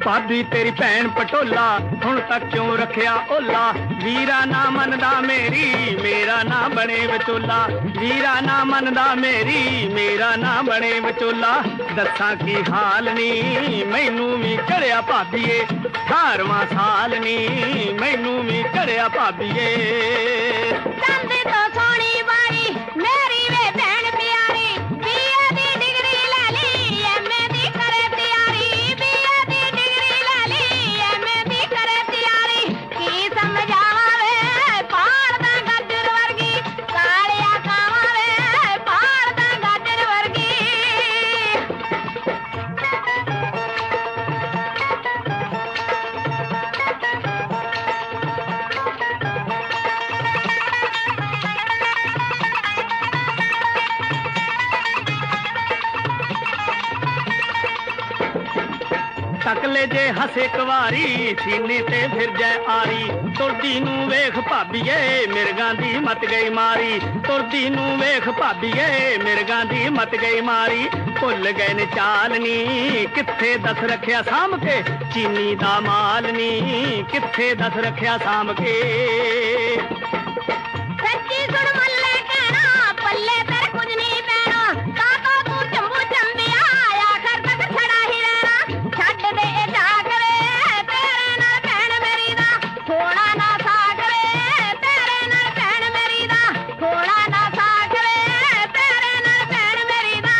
भाभी तेरी भैन पटोला हुण तक क्यों रखिया ओला। वीरा ना मनदा मेरी मेरा ना बने विचोला। वीरा ना मनदा मेरी मेरा ना बने विचोला। दस्सां की हाल नी मैनू भी चढ़िया भाभीए 18वां साल नी मैनू भी चढ़िया भाभीए। चंद तो सोनी बाई मेरी वे भैन प्यारी बीए दी डिग्री ले ली एमए दी करे तैयारी। बीए दी डिग्री ले ली एमए दी करे तैयारी। की समझावा वे पार दा गाजर वर्गी कालिया कावा वे पार दा गाजर वर्गी। तकले जे हसे कवारी सीने ते फिर जाए आरी। तुरदी नू वेख भाभीए मिर्गां दी मत गई मारी। तुरदी नू वेख भाभीए मिर्गां दी मत गई मारी। भुल गए ने चाल नी किथे दस रखिया साम के। चीनी दा माल नी किथे दस रखिया साम के। सच्ची सुन मल्ले कहना पल्ले तेरे कुछ नहीं पैना। काका तू चंबू चंबिया आखिर तक छड़ा ही रहना। छड्ड दे ए जाग वे तेरे नाल भैन मेरी दा थोड़ा ना साग वे तेरे नाल भैन मेरी दा थोड़ा ना साग वे तेरे नाल भैन मेरी दा।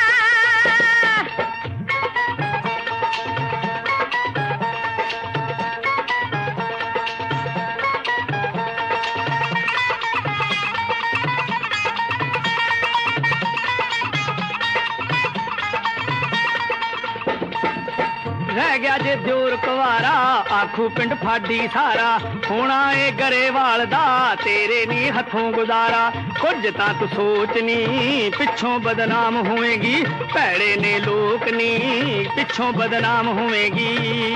रह गया जे दियोर कुवारा आखू पिंड फाडी सारा। होना ए गरेवाल दा तेरे नी हथों गुजारा। कुछ तां तू सोच नी पिछों बदनाम होवेगी। भैड़े ने लोक नी पिछों बदनाम होवेगी।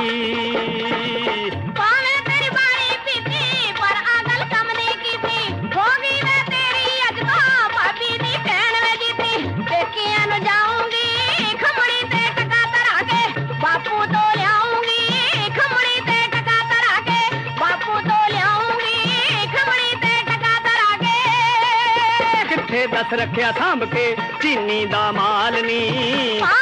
पावे तेरी बारी पीती पर अगल कम नहीं कीती। होगी वे तेरी अजगा भाभी दी भैन वे जीती। पेकियां नु जाऊंगी खमड़ी ते टका तरा के बापू तो लियाऊंगी। खमड़ी ते टका तरा के बापू तो लियाऊंगी। खमड़ी ते टका तरा के किथे दस रखिया सांभ के चीनी दा माल नी।